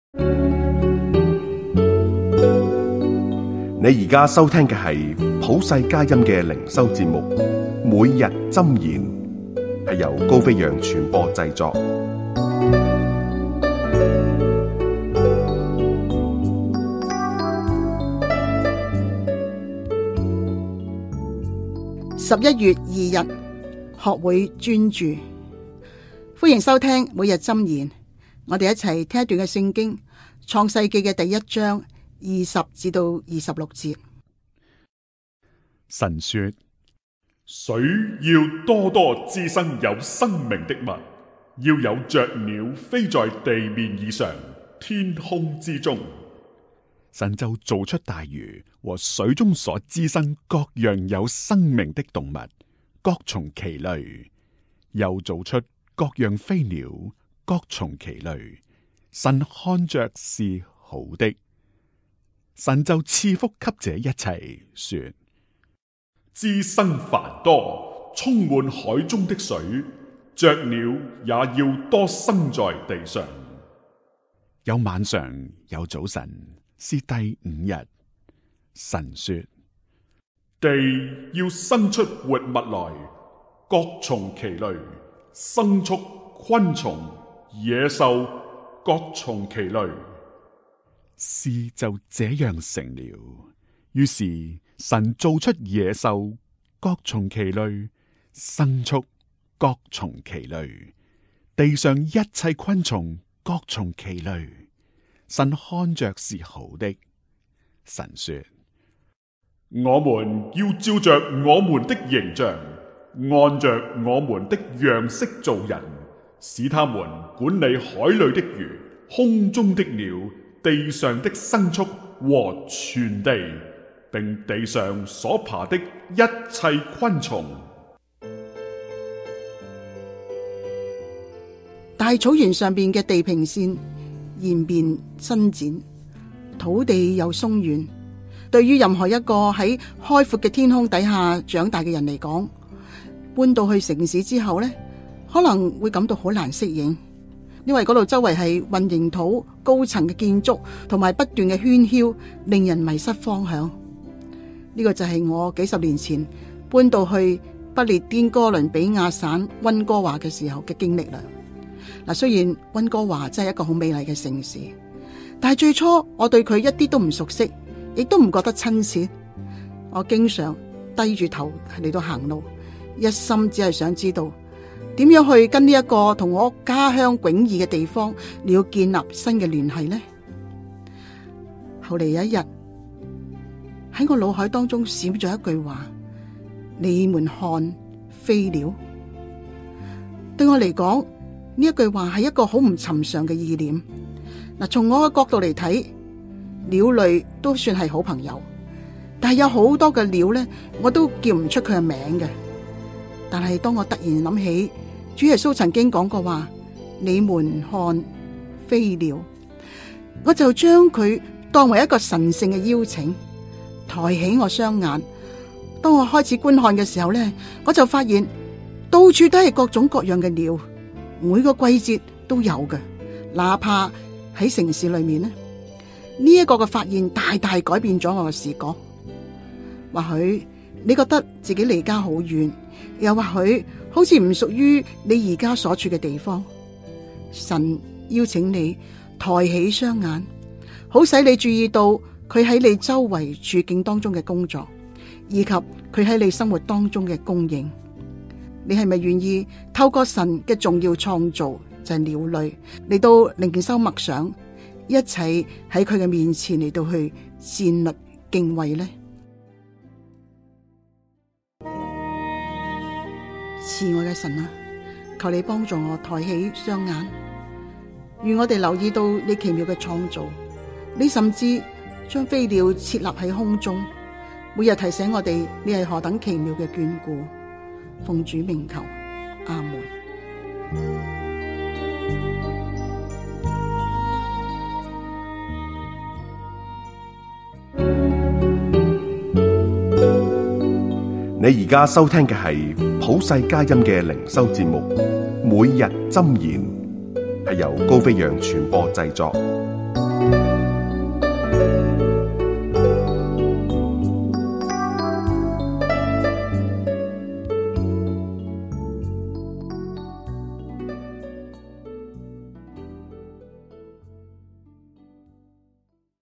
你而家收聽嘅係普世佳音嘅靈修節目，每日箴言，係由高飛揚傳播製作。 11月2日，學會專注。歡迎收聽每日箴言。我哋一齊聽一段嘅聖經，創世記嘅第1章20至到26節。 神說：水要多多滋生有生命的物，要有雀鳥飛在地面以上，天空之中。神就造出大魚和水中所滋生各樣有生命的動物，各從其類，又造出各樣飛鳥，各從其類。神看着是好的。神就賜福給這一切，說：滋生繁多，充滿海中的水，雀鳥也要多生在地上。有晚上，有早晨，是第5日。神說：地要生出活物來，各從其類，牲畜、昆蟲、野獸，各從其類。事就這樣成了。於是神造出野獸，各從其類；牲畜，各從其類；地上一切昆蟲，各從其類。神看着是好的。神說：我們要照着我們的形象，按着我們的樣式造人，使他們管理海裏的魚、空中的鳥、地上的牲畜和全地，並地上所爬的一切昆蟲。 大草原上邊嘅地平線延變伸展，土地又鬆軟。對於任何一個喺開闊嘅天空底下長大嘅人嚟講，搬到去城市之後呢，可能會感到好難適應。因為嗰度周圍係混凝土、高層嘅建築，同埋不斷嘅喧囂，令人迷失方向。呢個就係我幾十年前搬到去不列顛哥倫比亞省溫哥華嘅時候嘅經歷啦。嗱，雖然溫哥華真係一個好美麗嘅城市，但係最初我對佢一啲都唔熟悉，亦都唔覺得親切。我經常低住頭嚟到行路，一心只係想知道點樣去跟呢一個同我家鄉迥異嘅地方，你要建立新嘅聯繫呢？後嚟有一日喺我腦海當中閃咗一句話：你們看飛鳥。對我嚟講，呢一句話係一個好唔尋常嘅意念。嗱，從我嘅角度嚟睇，鳥類都算係好朋友，但係有好多嘅鳥呢，我都叫唔出佢嘅名嘅。但係當我突然諗起主耶穌曾經講過話，你們看飛鳥，我就將佢當為一個神聖嘅邀請，抬起我雙眼。當我開始觀看嘅時候呢，我就發現到處都係各種各樣嘅鳥，每個季節都有嘅，哪怕喺城市裏面呢，呢一個嘅發現大大改變咗我嘅視覺。或許你覺得自己離家好遠，又或許好似唔屬於你而家所處嘅地方。神邀請你抬起雙眼，好使你注意到佢喺你周圍處境當中嘅工作，以及佢喺你生活當中嘅供應。你係咪願意透過神嘅重要創造，就係鳥類，嚟到靈修默想，一齊喺佢嘅面前嚟到去戰慄敬畏呢？慈愛嘅神啊，求你幫助我抬起雙眼，願我哋留意到你奇妙嘅創造。你甚至將飛鳥設立喺空中，每日提醒我哋你係何等奇妙嘅眷顧。奉主名求，阿門。 你而家收聽嘅係普世佳音嘅靈修節目《每日箴言》，係由高飛揚傳播製作。 拜。